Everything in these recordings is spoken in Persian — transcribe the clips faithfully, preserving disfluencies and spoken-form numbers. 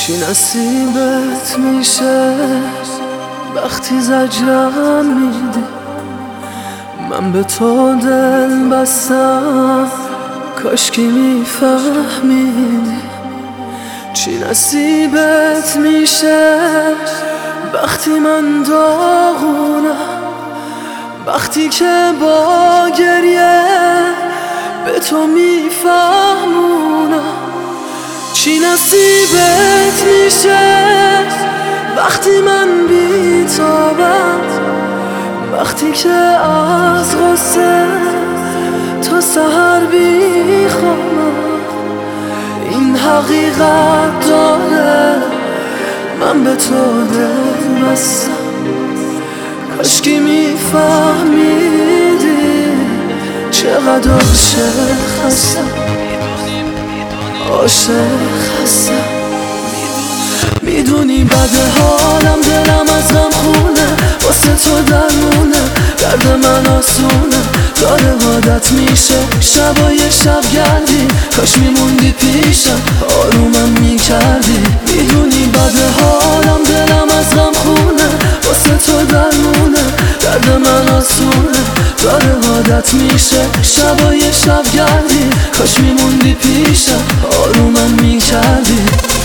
چی نصیبت میشه وقتی زجرم میدی؟ من به تو دل بستم کاشکی میفهمیدی. چی نصیبت میشه وقتی من داغونم، وقتی که با گریه به تو میفهمونم. چی نصیبت میشه وقتی من بیتابم، وقتی که از غصه تا سحر بیخوابم. این حقیقت داره من به تو دل بستم، کاشکی میفهمیدی چقدر عاشق هستم. عاشق هستم. میدونی بد حالم، دلم از غم خونه، واسه تو درمونه، درد من آسونه. داره عادت میشه شبای شب گردی، کاش میموندی پیشم آرومم میکردی. میدونی بد حالم، دلم از غم خونه، واسه تو درمونه، درد من آسونه. داره عادت میشه شبای شب گردی، کاش میموندی پیشم آرومم میکردی.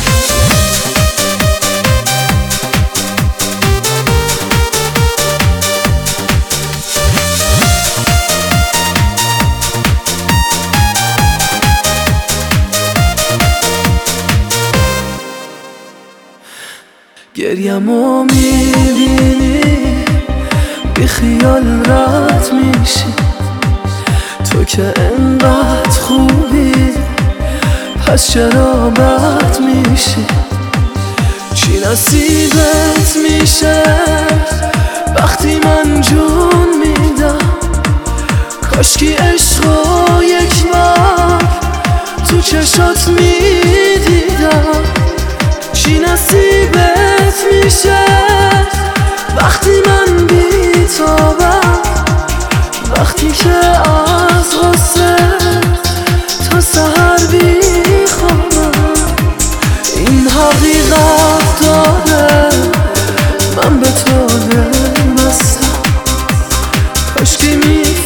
گریمو میبینی بی خیال رد میشی، تو که انقدر خوبی پس چرا بد میشی؟ چی نصیبت میشه وقتی من جون میدم، کاشکی عشقو یک بار تو چشات میدیدم. چی نصیبت میشه وقتی من بیتابم، وقتی که از غصه تا سحر بیخوابم. این حقیقت داره من به تو دل بستم، کاشکی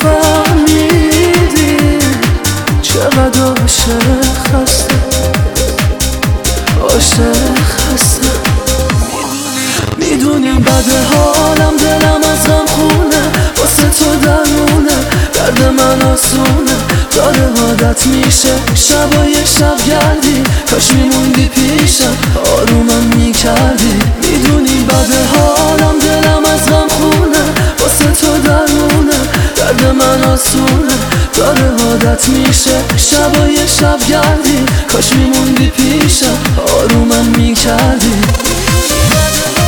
میفهمیدی چقدر عاشق هستم. عاشق هستم. میدونی بد حالم، دلم از غم خونه، واسه تو درمونه، درد من آسونه. داره عادت میشه شبای شب گردی، کاش میموندی پیشم آرومم میکردی. میدونی بد حالم، دلم از غم خونه، واسه تو درمونه، درد من آسونه. داره عادت میشه شبای شب گردی، کاش میموندی پیشم آرومم میکردی.